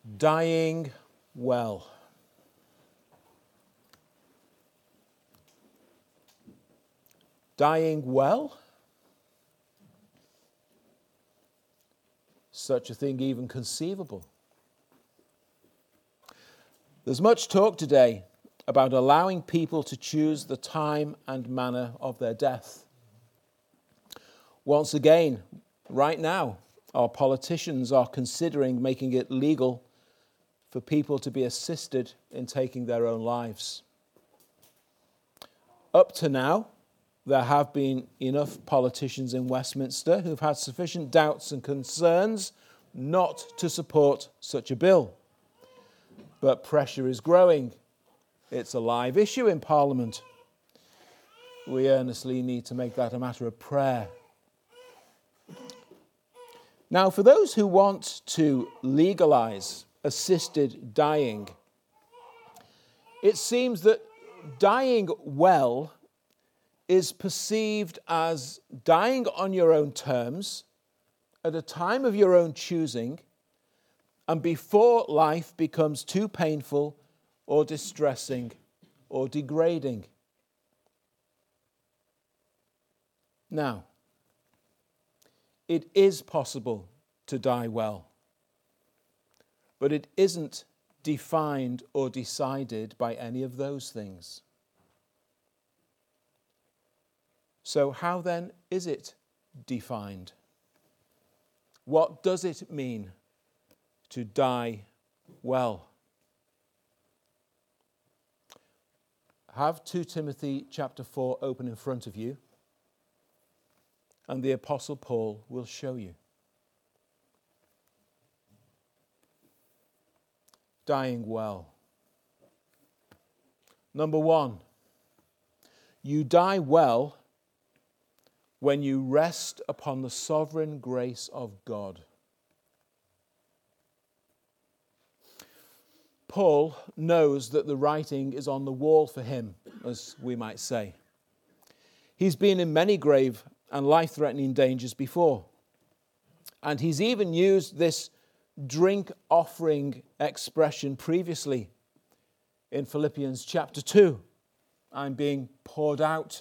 Dying well. Dying well? Such a thing even conceivable? There's much talk today about allowing people to choose the time and manner of their death. Once again, right now, our politicians are considering making it legal for people to be assisted in taking their own lives. Up to now, there have been enough politicians in Westminster who've had sufficient doubts and concerns not to support such a bill. But pressure is growing. It's a live issue in Parliament. We earnestly need to make that a matter of prayer. Now, for those who want to legalise assisted dying, it seems that dying well is perceived as dying on your own terms, at a time of your own choosing, and before life becomes too painful or distressing or degrading. Now, it is possible to die well, but it isn't defined or decided by any of those things. So how then is it defined? What does it mean to die well? Have 2 Timothy chapter 4 open in front of you, and the Apostle Paul will show you. Dying well. Number 1, you die well when you rest upon the sovereign grace of God. Paul knows that the writing is on the wall for him, as we might say. He's been in many grave and life-threatening dangers before. And he's even used this drink offering expression previously in Philippians chapter 2. I'm being poured out.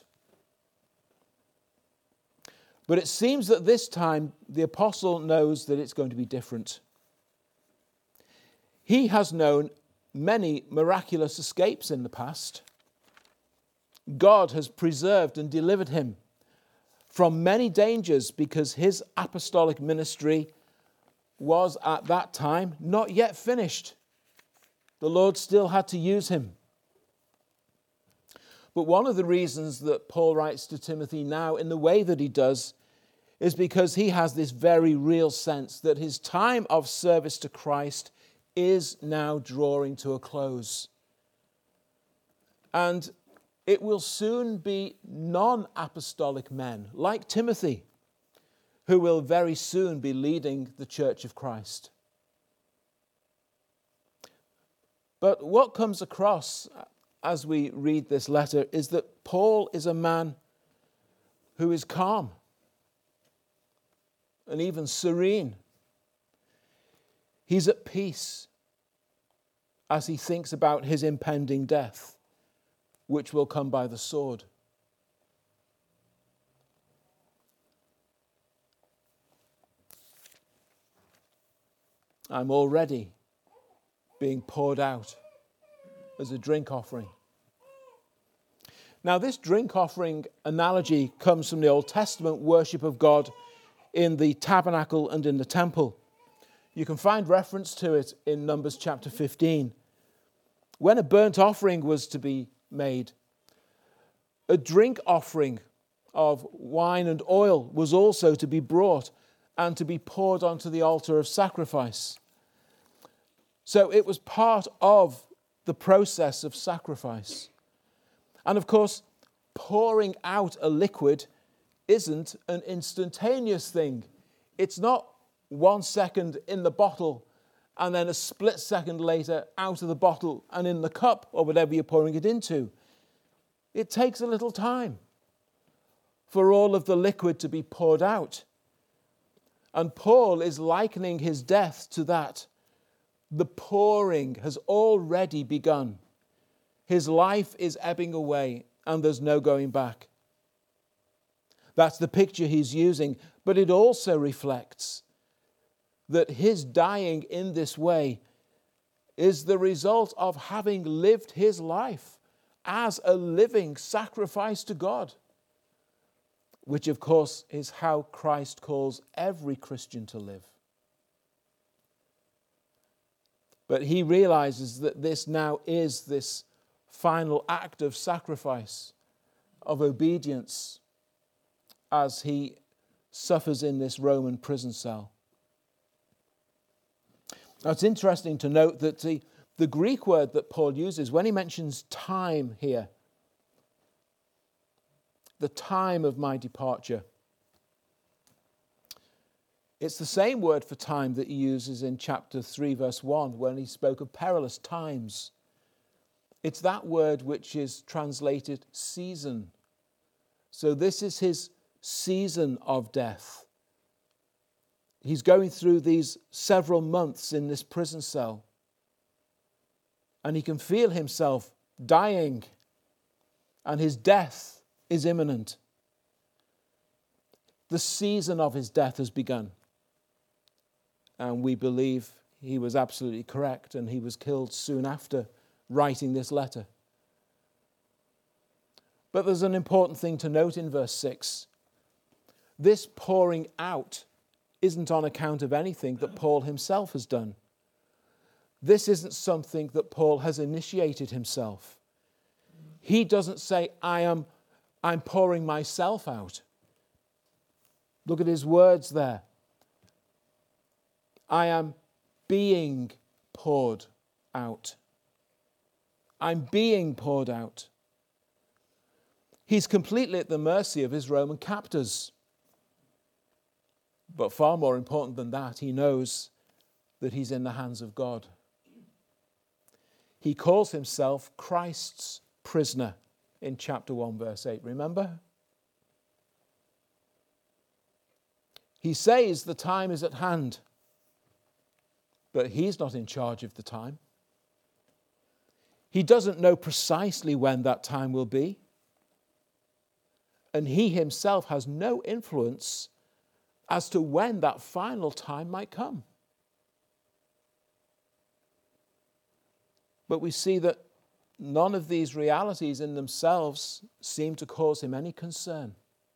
But it seems that this time the apostle knows that it's going to be different. He has known many miraculous escapes in the past. God has preserved and delivered him from many dangers because his apostolic ministry was at that time not yet finished. The Lord still had to use him. But one of the reasons that Paul writes to Timothy now in the way that he does is because he has this very real sense that his time of service to Christ is now drawing to a close. And it will soon be non-apostolic men like Timothy who will very soon be leading the Church of Christ. But what comes across as we read this letter is that Paul is a man who is calm and even serene. He's at peace as he thinks about his impending death, which will come by the sword. I'm already being poured out as a drink offering. Now, this drink offering analogy comes from the Old Testament worship of God in the tabernacle and in the temple. You can find reference to it in Numbers chapter 15. When a burnt offering was to be made, a drink offering of wine and oil was also to be brought and to be poured onto the altar of sacrifice. So it was part of the process of sacrifice. And of course, pouring out a liquid isn't an instantaneous thing. It's not 1 second in the bottle and then a split second later out of the bottle and in the cup or whatever you're pouring it into. It takes a little time for all of the liquid to be poured out. And Paul is likening his death to that. The pouring has already begun. His life is ebbing away and there's no going back. That's the picture he's using, but it also reflects that his dying in this way is the result of having lived his life as a living sacrifice to God, which of course is how Christ calls every Christian to live. But he realizes that this now is this final act of sacrifice, of obedience, as he suffers in this Roman prison cell. Now it's interesting to note that the Greek word that Paul uses when he mentions time here, the time of my departure, it's the same word for time that he uses in chapter 3, verse 1, when he spoke of perilous times. It's that word which is translated season. So this is his season of death. He's going through these several months in this prison cell, and he can feel himself dying, and his death is imminent. The season of his death has begun. And we believe he was absolutely correct, and he was killed soon after writing this letter. But there's an important thing to note in verse 6. This pouring out isn't on account of anything that Paul himself has done. This isn't something that Paul has initiated himself. He doesn't say, I'm pouring myself out. Look at his words there. I am being poured out. I'm being poured out. He's completely at the mercy of his Roman captors. But far more important than that, he knows that he's in the hands of God. He calls himself Christ's prisoner in chapter 1, verse 8. Remember? He says the time is at hand, but he's not in charge of the time. He doesn't know precisely when that time will be, and he himself has no influence as to when that final time might come. But we see that none of these realities in themselves seem to cause him any concern.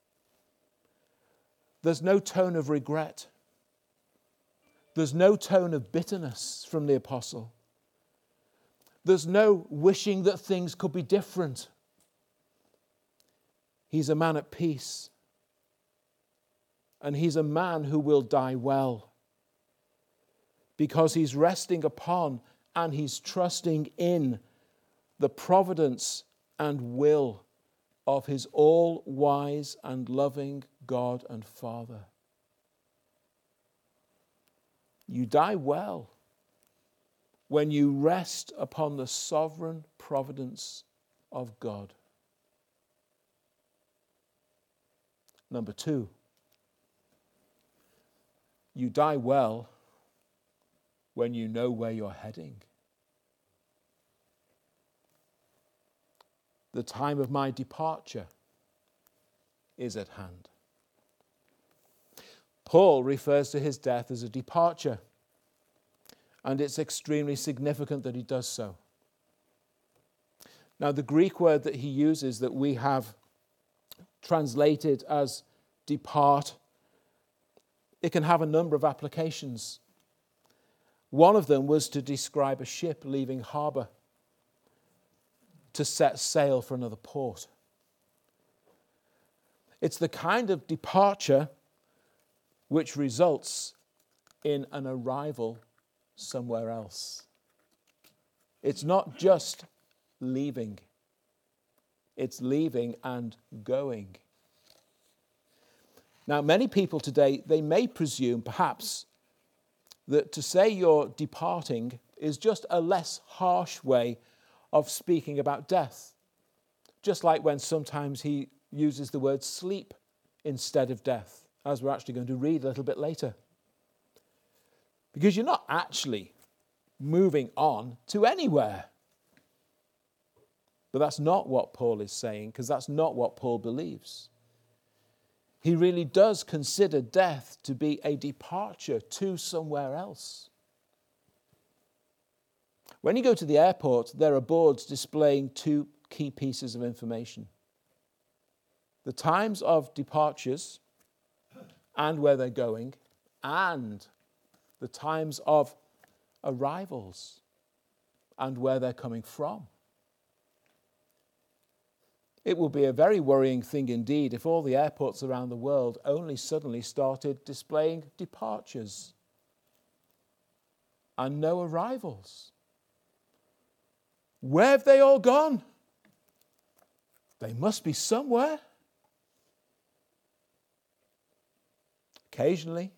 There's no tone of regret. There's no tone of bitterness from the apostle. There's no wishing that things could be different. He's a man at peace. And he's a man who will die well, because he's resting upon and he's trusting in the providence and will of his all-wise and loving God and Father. You die well when you rest upon the sovereign providence of God. Number 2, you die well when you know where you're heading. The time of my departure is at hand. Paul refers to his death as a departure, and it's extremely significant that he does so. Now, the Greek word that he uses that we have translated as depart, it can have a number of applications. One of them was to describe a ship leaving harbor to set sail for another port. It's the kind of departure which results in an arrival somewhere else. It's not just leaving. It's leaving and going. Now, many people today, they may presume, perhaps, that to say you're departing is just a less harsh way of speaking about death. Just like when sometimes he uses the word sleep instead of death, as we're actually going to read a little bit later. Because you're not actually moving on to anywhere. But that's not what Paul is saying, because that's not what Paul believes. He really does consider death to be a departure to somewhere else. When you go to the airport, there are boards displaying two key pieces of information: the times of departures and where they're going, and the times of arrivals and where they're coming from. It will be a very worrying thing indeed if all the airports around the world only suddenly started displaying departures and no arrivals. Where have they all gone? They must be somewhere. Occasionally,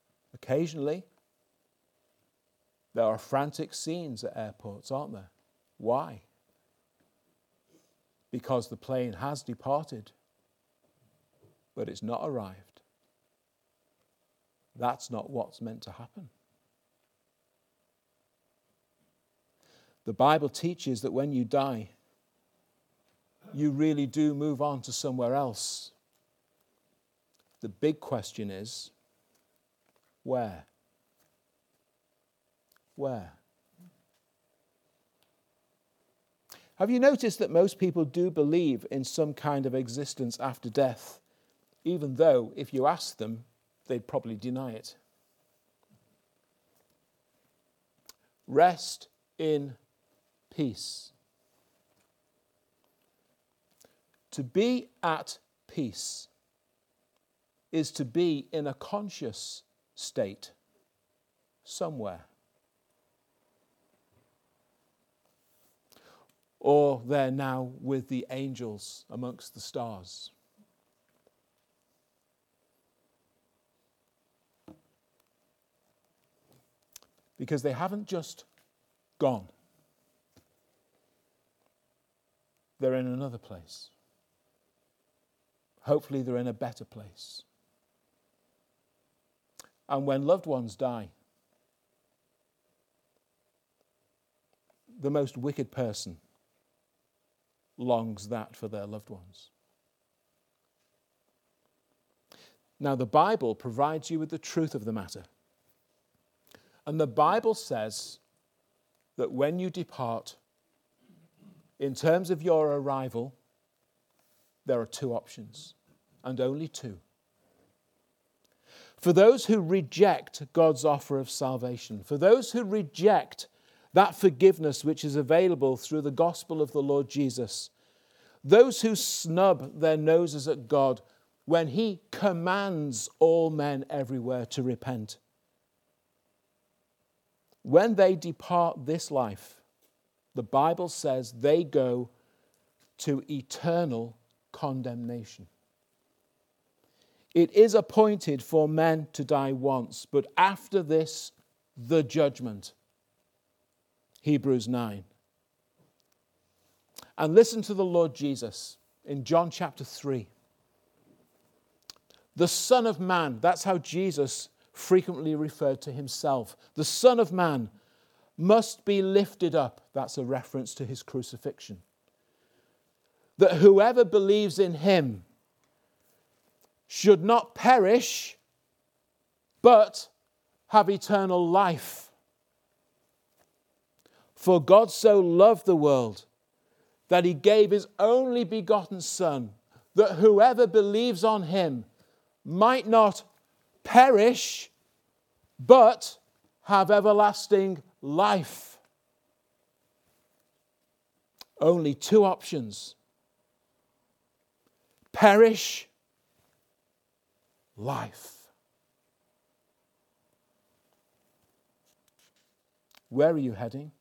there are frantic scenes at airports, aren't there? Why? Because the plane has departed, but it's not arrived. That's not what's meant to happen. The Bible teaches that when you die, you really do move on to somewhere else. The big question is, where? Where? Have you noticed that most people do believe in some kind of existence after death, even though if you ask them, they'd probably deny it? Rest in peace. To be at peace is to be in a conscious state somewhere. Or they're now with the angels amongst the stars. Because they haven't just gone. They're in another place. Hopefully they're in a better place. And when loved ones die, the most wicked person longs that for their loved ones. Now, the Bible provides you with the truth of the matter. And the Bible says that when you depart, in terms of your arrival, there are two options, and only two. For those who reject God's offer of salvation, for those who reject that forgiveness which is available through the gospel of the Lord Jesus, those who snub their noses at God when He commands all men everywhere to repent, when they depart this life, the Bible says they go to eternal condemnation. It is appointed for men to die once, but after this, the judgment. Hebrews 9. And listen to the Lord Jesus in John chapter 3. The Son of Man, that's how Jesus frequently referred to himself. The Son of Man must be lifted up. That's a reference to his crucifixion. That whoever believes in him should not perish, but have eternal life. For God so loved the world that He gave His only begotten Son, that whoever believes on Him might not perish, but have everlasting life. Only two options: perish, life. Where are you heading?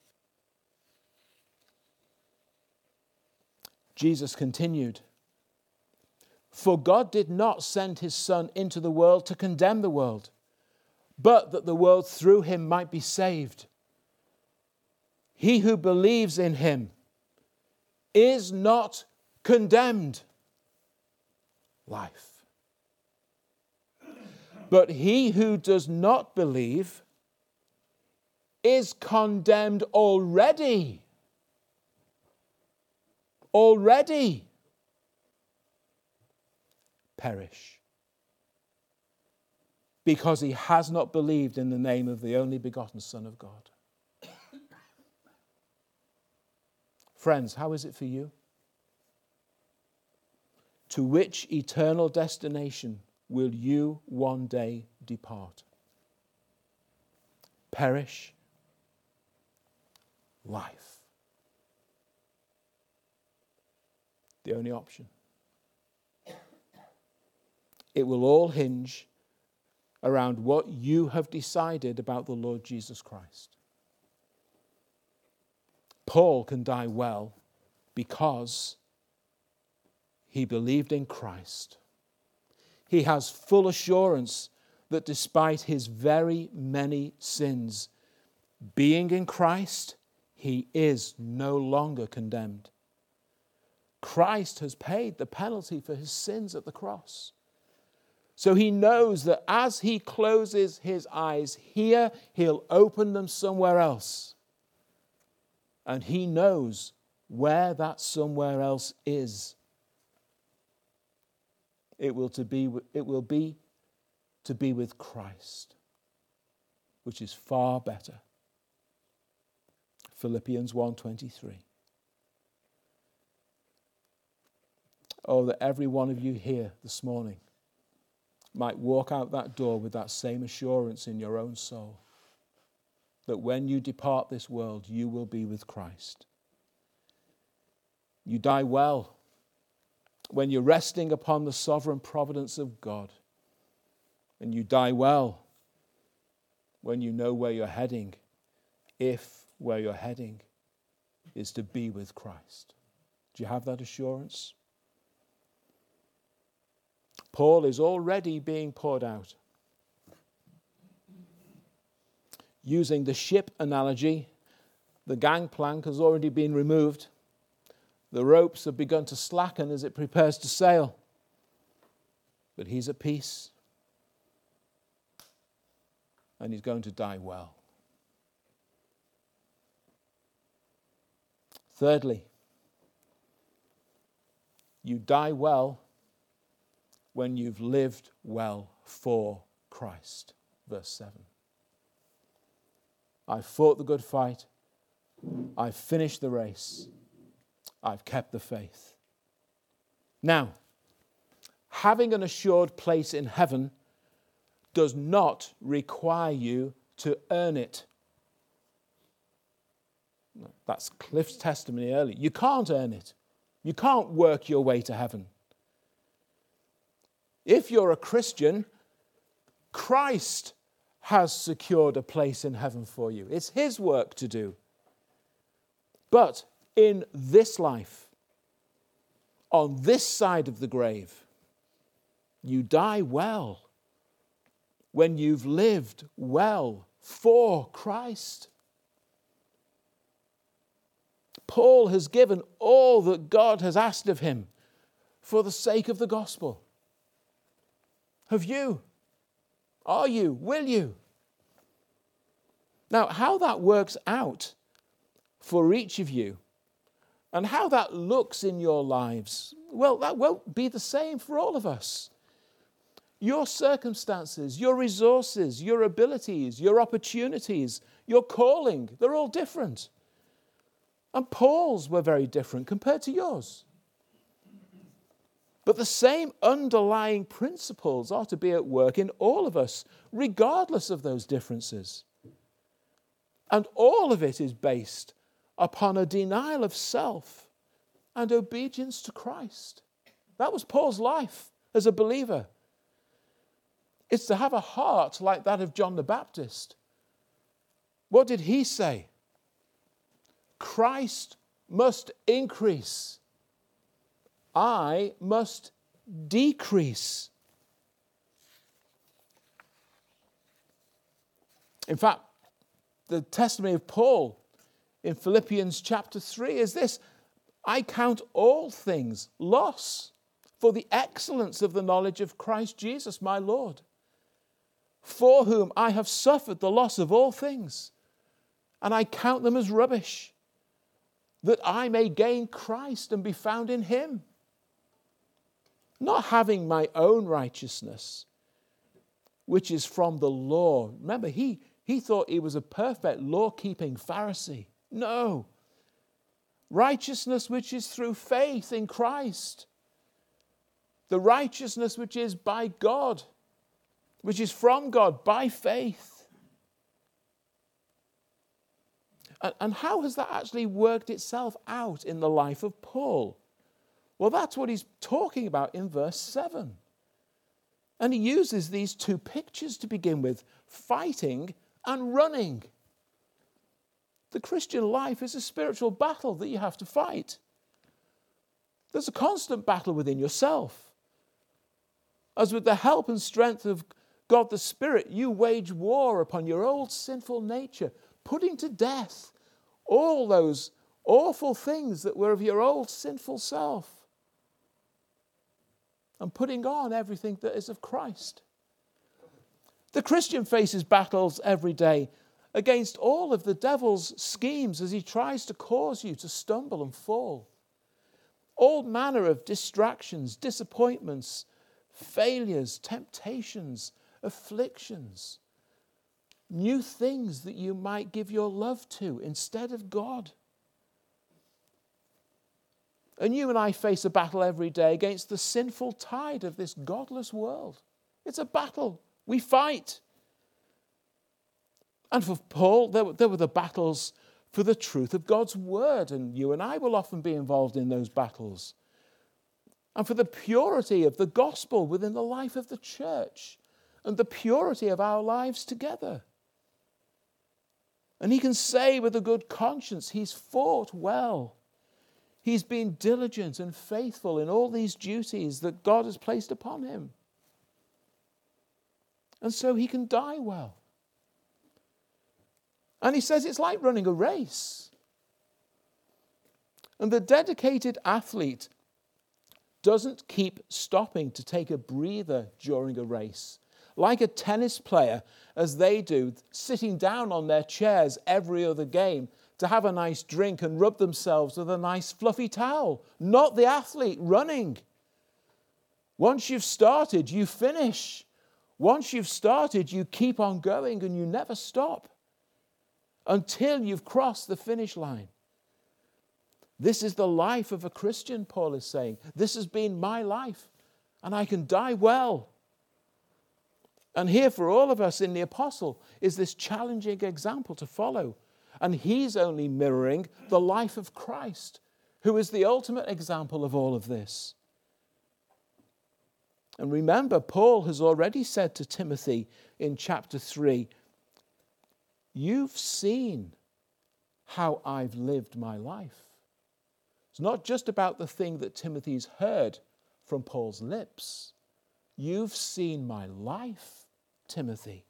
Jesus continued, "For God did not send His Son into the world to condemn the world, but that the world through Him might be saved. He who believes in Him is not condemned." Life. "But he who does not believe is condemned already. Already perish. Because he has not believed in the name of the only begotten Son of God. Friends, how is it for you? To which eternal destination will you one day depart? Perish, life. The only option. It will all hinge around what you have decided about the Lord Jesus Christ. Paul can die well because he believed in Christ. He has full assurance that despite his very many sins, being in Christ, he is no longer condemned. Christ has paid the penalty for his sins at the cross. So he knows that as he closes his eyes here, he'll open them somewhere else. And he knows where that somewhere else is. It will be to be with Christ, which is far better. Philippians 1:23. Oh, that every one of you here this morning might walk out that door with that same assurance in your own soul, that when you depart this world, you will be with Christ. You die well when you're resting upon the sovereign providence of God. And you die well when you know where you're heading, if where you're heading is to be with Christ. Do you have that assurance? Paul is already being poured out. Using the ship analogy, the gangplank has already been removed. The ropes have begun to slacken as it prepares to sail. But he's at peace. And he's going to die well. Thirdly, you die well when you've lived well for Christ. Verse 7. I've fought the good fight. I've finished the race. I've kept the faith. Now, having an assured place in heaven does not require you to earn it. That's Cliff's testimony earlier. You can't earn it. You can't work your way to heaven. If you're a Christian, Christ has secured a place in heaven for you. It's his work to do. But in this life, on this side of the grave, you die well when you've lived well for Christ. Paul has given all that God has asked of him for the sake of the gospel. Have you? Are you? Will you? Now, how that works out for each of you and how that looks in your lives, well, that won't be the same for all of us. Your circumstances, your resources, your abilities, your opportunities, your calling, they're all different. And Paul's were very different compared to yours. But the same underlying principles are to be at work in all of us, regardless of those differences. And all of it is based upon a denial of self and obedience to Christ. That was Paul's life as a believer. It's to have a heart like that of John the Baptist. What did he say? Christ must increase. I must decrease. In fact, the testimony of Paul in Philippians chapter 3 is this: I count all things loss for the excellence of the knowledge of Christ Jesus my Lord, for whom I have suffered the loss of all things, and I count them as rubbish, that I may gain Christ and be found in him. Not having my own righteousness, which is from the law. Remember, he thought he was a perfect law-keeping Pharisee. No. Righteousness which is through faith in Christ. The righteousness which is by God, which is from God by faith. And how has that actually worked itself out in the life of Paul? Well, that's what he's talking about in verse 7. And he uses these two pictures to begin with, fighting and running. The Christian life is a spiritual battle that you have to fight. There's a constant battle within yourself. As with the help and strength of God the Spirit, you wage war upon your old sinful nature, putting to death all those awful things that were of your old sinful self, and putting on everything that is of Christ. The Christian faces battles every day against all of the devil's schemes as he tries to cause you to stumble and fall. All manner of distractions, disappointments, failures, temptations, afflictions, new things that you might give your love to instead of God. And you and I face a battle every day against the sinful tide of this godless world. It's a battle. We fight. And for Paul, there were the battles for the truth of God's word, and you and I will often be involved in those battles. And for the purity of the gospel within the life of the church, and the purity of our lives together. And he can say with a good conscience, he's fought well. He's been diligent and faithful in all these duties that God has placed upon him. And so he can die well. And he says it's like running a race. And the dedicated athlete doesn't keep stopping to take a breather during a race. Like a tennis player, as they do, sitting down on their chairs every other game to have a nice drink and rub themselves with a nice fluffy towel. Not the athlete running. Once you've started, you finish. Once you've started, you keep on going and you never stop until you've crossed the finish line. This is the life of a Christian, Paul is saying. This has been my life, and I can die well. And here for all of us in the apostle is this challenging example to follow. And he's only mirroring the life of Christ, who is the ultimate example of all of this. And remember, Paul has already said to Timothy in chapter 3, you've seen how I've lived my life. It's not just about the thing that Timothy's heard from Paul's lips. You've seen my life, Timothy.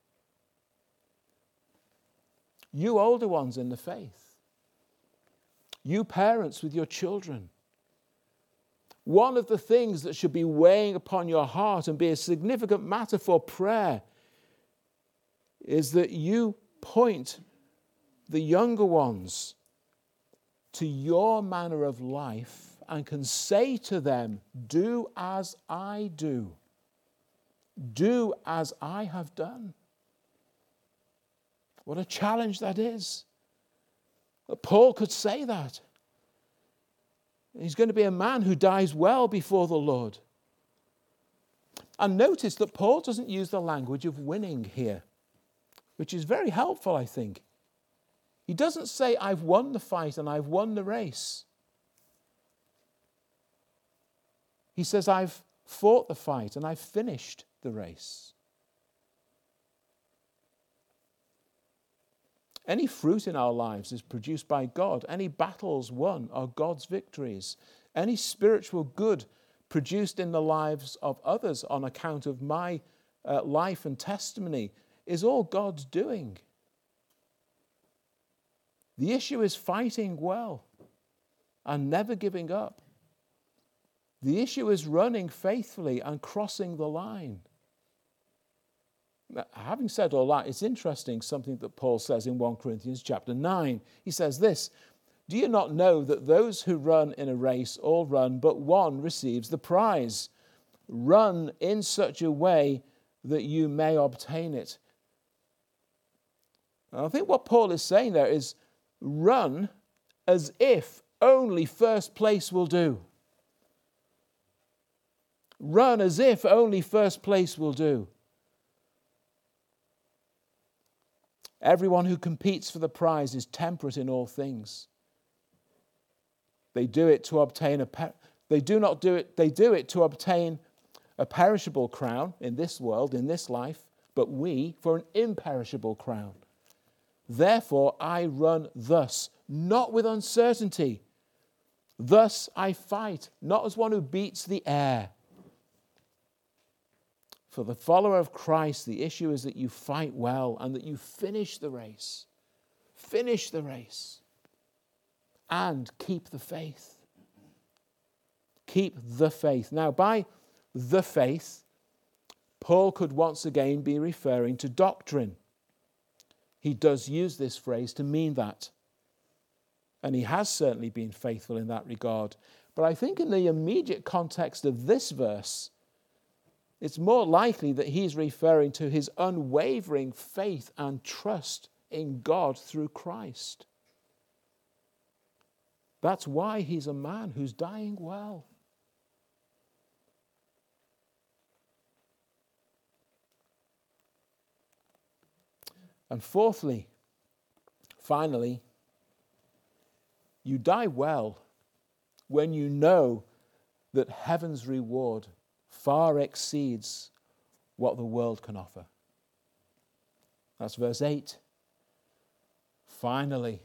You older ones in the faith. You parents with your children. One of the things that should be weighing upon your heart and be a significant matter for prayer is that you point the younger ones to your manner of life and can say to them, do as I do. Do as I have done. What a challenge that is. That Paul could say that. He's going to be a man who dies well before the Lord. And notice that Paul doesn't use the language of winning here, which is very helpful, I think. He doesn't say, I've won the fight and I've won the race. He says, I've fought the fight and I've finished the race. Any fruit in our lives is produced by God. Any battles won are God's victories. Any spiritual good produced in the lives of others on account of my life and testimony is all God's doing. The issue is fighting well and never giving up. The issue is running faithfully and crossing the line. Now, having said all that, it's interesting something that Paul says in 1 Corinthians chapter 9. He says this, "Do you not know that those who run in a race all run, but one receives the prize? Run in such a way that you may obtain it." And I think what Paul is saying there is run as if only first place will do. Run as if only first place will do. Everyone who competes for the prize is temperate in all things. They do it to obtain they do it to obtain a perishable crown in this world, in this life, but we for an imperishable crown. Therefore I run thus, not with uncertainty. Thus I fight, not as one who beats the air. For the follower of Christ, the issue is that you fight well and that you finish the race. Finish the race. And keep the faith. Keep the faith. Now, by the faith, Paul could once again be referring to doctrine. He does use this phrase to mean that. And he has certainly been faithful in that regard. But I think in the immediate context of this verse, it's more likely that he's referring to his unwavering faith and trust in God through Christ. That's why he's a man who's dying well. And fourthly, finally, you die well when you know that heaven's reward far exceeds what the world can offer. That's verse 8. Finally,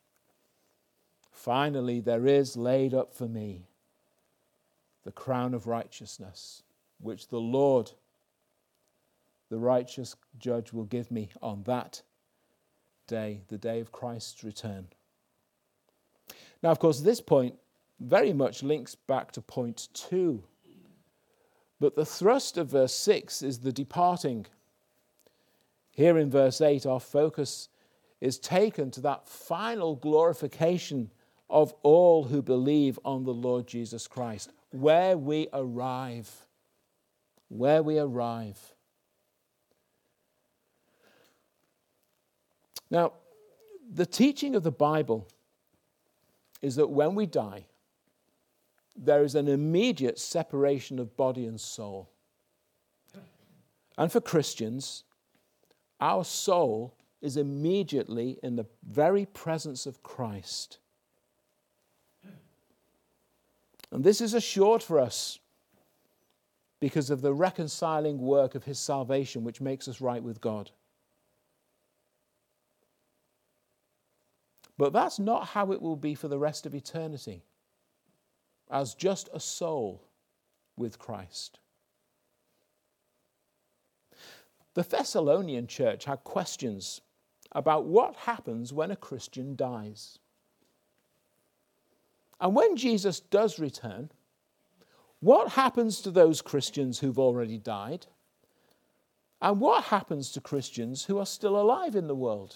there is laid up for me the crown of righteousness, which the Lord, the righteous judge, will give me on that day, the day of Christ's return. Now, of course, this point very much links back to point 2. But the thrust of verse 6 is the departing. Here in verse 8, our focus is taken to that final glorification of all who believe on the Lord Jesus Christ, where we arrive. Where we arrive. Now, the teaching of the Bible is that when we die, there is an immediate separation of body and soul. And for Christians, our soul is immediately in the very presence of Christ. And this is assured for us because of the reconciling work of his salvation, which makes us right with God. But that's not how it will be for the rest of eternity, as just a soul with Christ. The Thessalonian church had questions about what happens when a Christian dies. And when Jesus does return, what happens to those Christians who've already died? And what happens to Christians who are still alive in the world?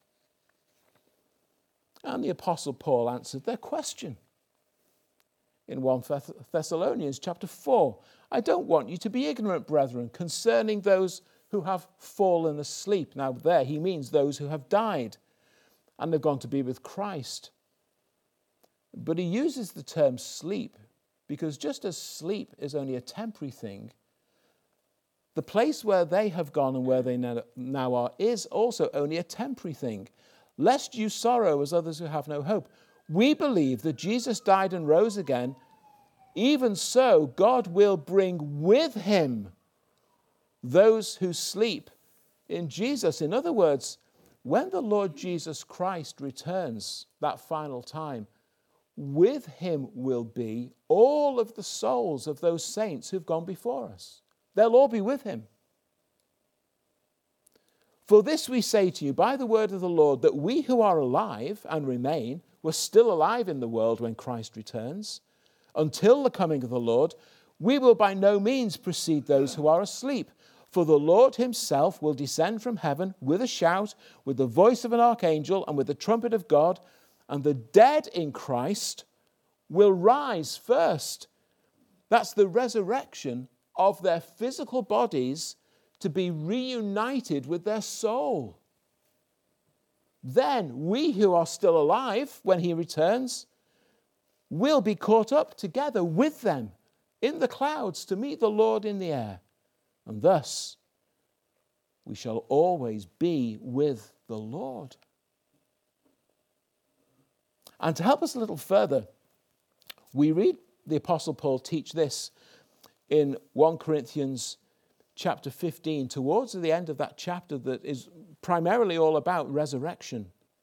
And the Apostle Paul answered their question in 1 Thessalonians chapter 4. I don't want you to be ignorant, brethren, concerning those who have fallen asleep. Now there he means those who have died and have gone to be with Christ. But he uses the term sleep because just as sleep is only a temporary thing, the place where they have gone and where they now are is also only a temporary thing. Lest you sorrow as others who have no hope. We believe that Jesus died and rose again. Even so, God will bring with him those who sleep in Jesus. In other words, when the Lord Jesus Christ returns that final time, with him will be all of the souls of those saints who've gone before us. They'll all be with him. For this we say to you by the word of the Lord, that we who are alive and remain, were still alive in the world when Christ returns, until the coming of the Lord, we will by no means precede those who are asleep. For the Lord himself will descend from heaven with a shout, with the voice of an archangel, and with the trumpet of God, and the dead in Christ will rise first. That's the resurrection of their physical bodies to be reunited with their soul. Then we who are still alive when he returns will be caught up together with them in the clouds to meet the Lord in the air. And thus we shall always be with the Lord. And to help us a little further, we read the Apostle Paul teach this in 1 Corinthians chapter 15, towards the end of that chapter that is primarily all about resurrection.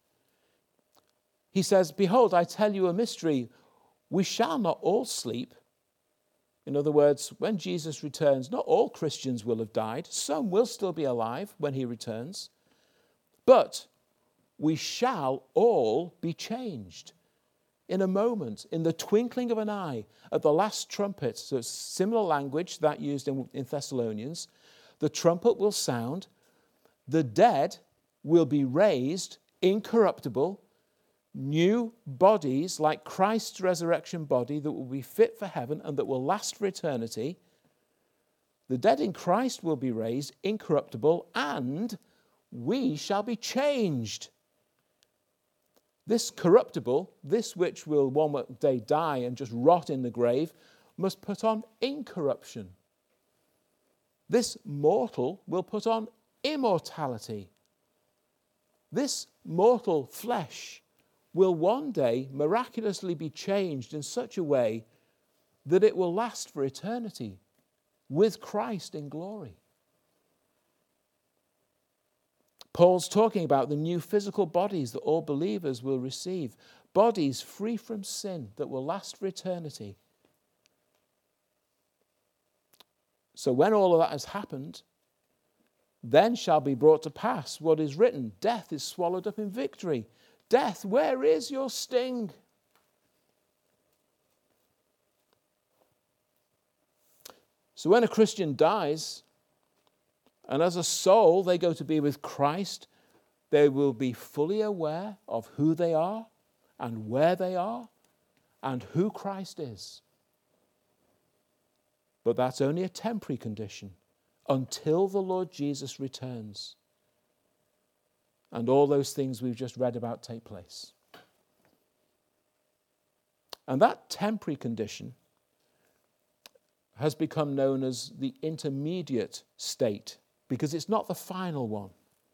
He says, "Behold, I tell you a mystery. We shall not all sleep." In other words, when Jesus returns, not all Christians will have died. Some will still be alive when he returns. But we shall all be changed in a moment, in the twinkling of an eye, at the last trumpet. So it's similar language that used in Thessalonians. The trumpet will sound. The dead will be raised incorruptible, new bodies like Christ's resurrection body that will be fit for heaven and that will last for eternity. The dead in Christ will be raised incorruptible, and we shall be changed. This corruptible, this which will one day die and just rot in the grave, must put on incorruption. This mortal will put on immortality. This mortal flesh will one day miraculously be changed in such a way that it will last for eternity with Christ in glory. Paul's talking about the new physical bodies that all believers will receive, bodies free from sin that will last for eternity. So when all of that has happened, then shall be brought to pass what is written, death is swallowed up in victory. Death, where is your sting? So when a Christian dies, and as a soul they go to be with Christ, they will be fully aware of who they are and where they are and who Christ is. But that's only a temporary condition until the Lord Jesus returns and all those things we've just read about take place. And that temporary condition has become known as the intermediate state, because it's not the final one.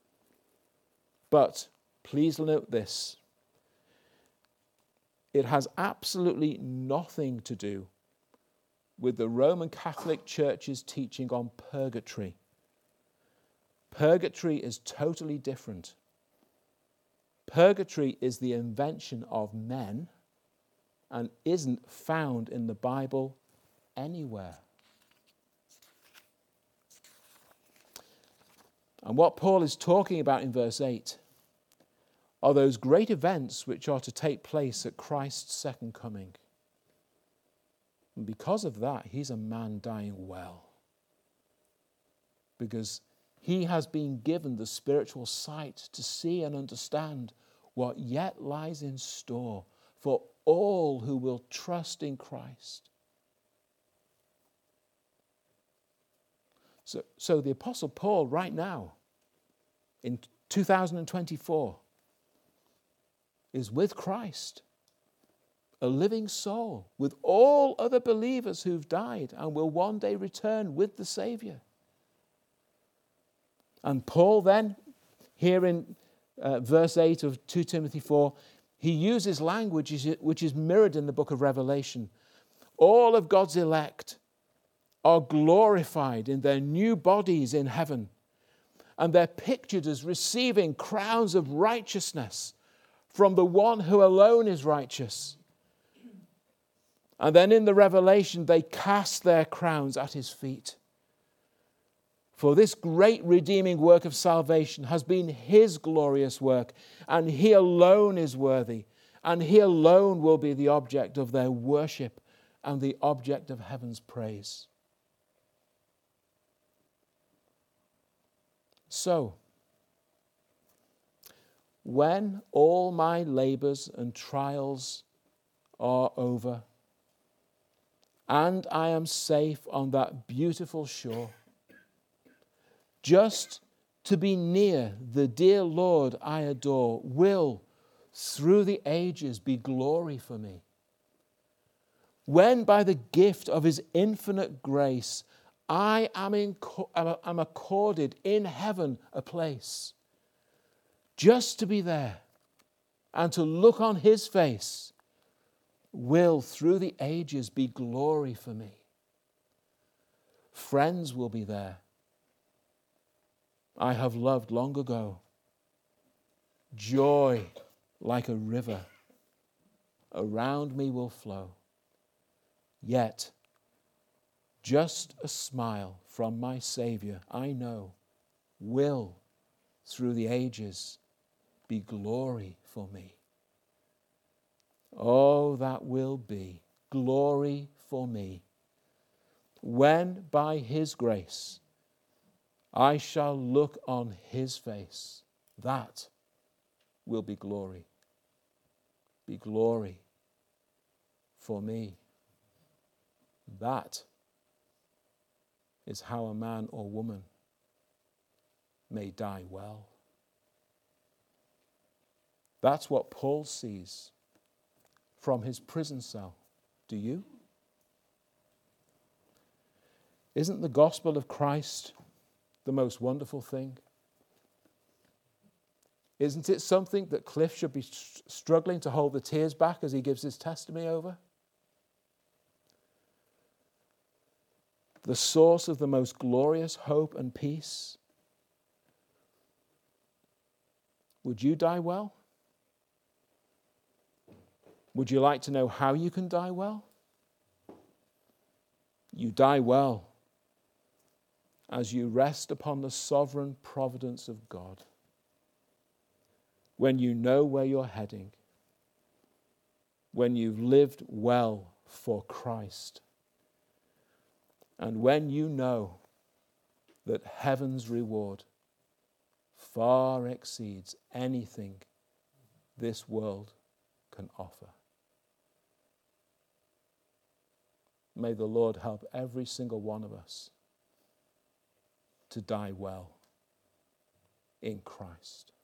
But please note this: it has absolutely nothing to do with the Roman Catholic Church's teaching on purgatory. Purgatory is totally different. Purgatory is the invention of men and isn't found in the Bible anywhere. And what Paul is talking about in verse 8 are those great events which are to take place at Christ's second coming. And because of that, he's a man dying well. Because he has been given the spiritual sight to see and understand what yet lies in store for all who will trust in Christ. So the Apostle Paul right now, in 2024, is with Christ, a living soul, with all other believers who've died and will one day return with the Savior. And Paul then, here in verse 8 of 2 Timothy 4, he uses language which is mirrored in the book of Revelation. All of God's elect are glorified in their new bodies in heaven, and they're pictured as receiving crowns of righteousness from the one who alone is righteous. And then in the Revelation, they cast their crowns at his feet. For this great redeeming work of salvation has been his glorious work, and he alone is worthy, and he alone will be the object of their worship and the object of heaven's praise. So, when all my labors and trials are over, and I am safe on that beautiful shore, just to be near the dear Lord I adore will, through the ages, be glory for me. When by the gift of his infinite grace I am accorded in heaven a place, just to be there and to look on his face will, through the ages, be glory for me. Friends will be there I have loved long ago. Joy like a river around me will flow. Yet, just a smile from my Savior, I know, will, through the ages, be glory for me. Oh, that will be glory for me, when by his grace I shall look on his face. That will be glory for me. That is how a man or woman may die well. That's what Paul sees from his prison cell. Do you? Isn't the gospel of Christ the most wonderful thing? Isn't it something that Cliff should be struggling to hold the tears back as he gives his testimony over? The source of the most glorious hope and peace. Would you die well? Would you like to know how you can die well? You die well as you rest upon the sovereign providence of God. When you know where you're heading. When you've lived well for Christ. And when you know that heaven's reward far exceeds anything this world can offer. May the Lord help every single one of us to die well in Christ.